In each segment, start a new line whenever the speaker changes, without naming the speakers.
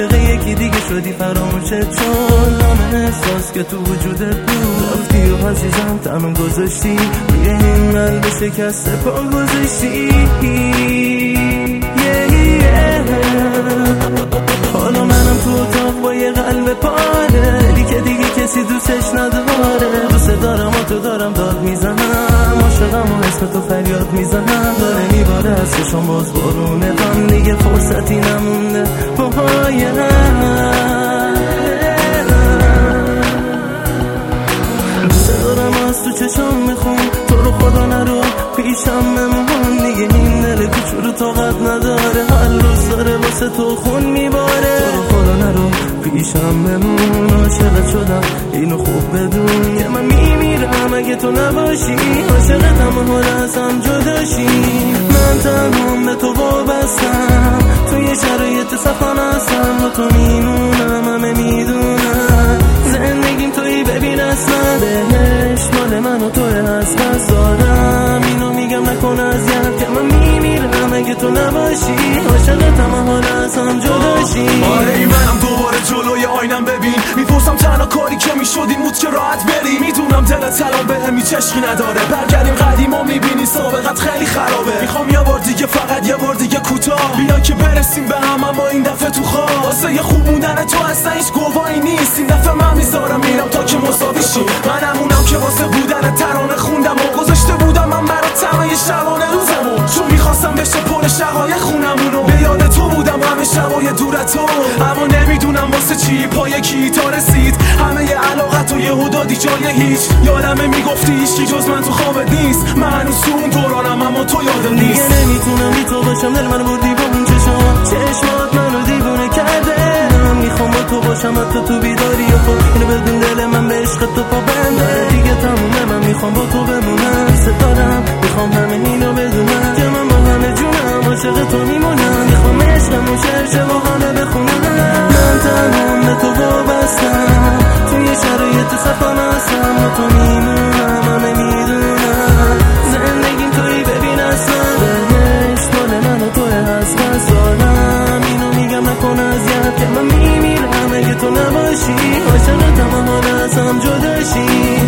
عاشق یکی دیگه شدی فراموشت چون نام احساس که تو وجودت بود رفتی و عزیزم تنم گذاشتی روی این قلب شکسته پا گذاشتی. حالا منم تو اتاق با یه قلب پاره دلی که دیگه کسی دوستش نداره. دوست دارم و تو دارم داد میزنم عاشقم و اسم تو فریاد میزنم داره میباره از چشم باز بارونه غم دیگه فرصتی نمونده پاهای دوست دارم از تو چشم میخون تو رو خدا نرو پیشم بمون دیگه این دل کوچولو طاقت نداره هر روز داره واسه تو خون میباره تو رو خدا نرو پیشم بمون عاشقت شدم اینو خوب بدون که من میمیرم اگه تو نباشی عاشقتم و حالا ازم جداشی من تنهام به تو وابستم توی شرایط سخت هستم با تو میمونم همه میدونم زندگیم توی ببین اصلا بهش مال من و توی هست پس دارم اینو میگم نکن اذیت که من میمیرم اگه تو نباشی عاشقتم و حالا ازم جداشی.
آره ای منم دوباره جلوی آینم ببین میپرسم تنها کاری که میشد این بود که راحت بری میدونم دلت الان بهم هیچ عشقی نداره برگردیم قدیما میبینی سابقت خیلی خرابه میخوام یه بار دیگه فقط یه بار دیگه کوتاه بیا که برسیم به هم اما این دفعه تو خواب واسه یه خوب موندن تو اصلا هیچ گواهی نیست این دفعه من میذارم میرم تا که مساوی شی منمونم که واسه بودن ترانه خوندم و گذاشته بودم من برات تمام شبانه روزمو چون میخواستم بشه پر شقایق خونمونو به یاد تو بودم همه شبای دور تو اما نمیدونم واسه چی پای کی تا رسید همه ی علاقت و یهو دادی جای هیچ یادمه میگفتی هیچکی جز من تو خوابت نیست من هنوز تو اون دورانم اما تو یادم نیست
دیگه نمیتونم بی تو باشم دل من بردی با اون چشمات منو دیوونه کرده من میخوام با تو باشم حتی تو بیداری و خب اینو بدون دل من به عشق تو پابنده دیگه تمومه من میخوام با تو بمونم دوست دارم میخوام همه اینو بدونم که من با همه جونم عاشق تو میمونم میخوام عشقمون شرشه با همه بخونم من تنهام به تو وابستم توی شرایط سخت هستم با تو میمونم همه میدونم زندگیم توی ببین اصلا بهش مال من و توی هست پس دارم اینو میگم نکن اذیت که من میمیرم اگه تو نباشی عاشقتم و حالا ازم جداشی.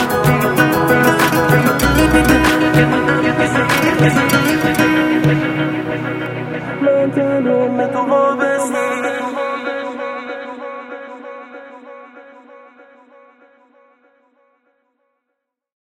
Yes,